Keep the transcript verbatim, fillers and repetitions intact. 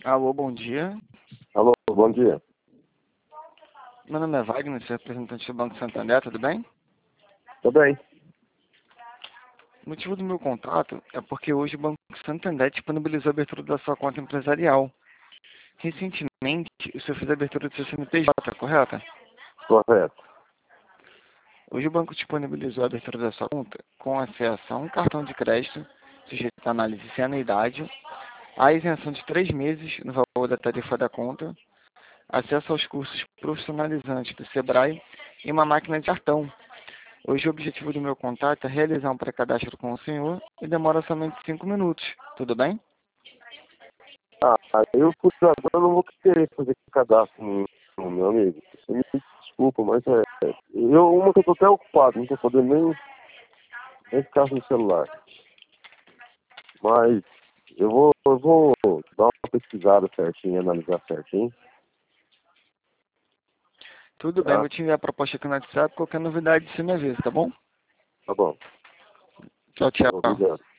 Alô, bom dia. Alô, bom dia. Meu nome é Wagner, sou representante do Banco Santander, tudo bem? Tudo bem? O motivo do meu contato é porque hoje o Banco Santander disponibilizou a abertura da sua conta empresarial. Recentemente, o senhor fez a abertura do seu C N P J, correto? Correto. Hoje o banco disponibilizou a abertura da sua conta com acesso a um cartão de crédito, sujeito à análise sem anuidade, a isenção de três meses no valor da tarifa da conta, acesso aos cursos profissionalizantes do Sebrae e uma máquina de cartão. Hoje o objetivo do meu contato é realizar um pré-cadastro com o senhor e demora somente cinco minutos. Tudo bem? Ah, eu por agora não vou querer fazer cadastro no no meu amigo. Você me desculpa, mas é. Eu, uma que eu tô até ocupado, não tô podendo nem, nem ficar no celular. Mas eu vou, eu vou dar uma pesquisada certinho, analisar certinho. Tudo bem, Tá? vou te enviar a proposta aqui no WhatsApp. Qualquer novidade você me avisa, tá bom? Tá bom. Tchau, tchau. Obrigado.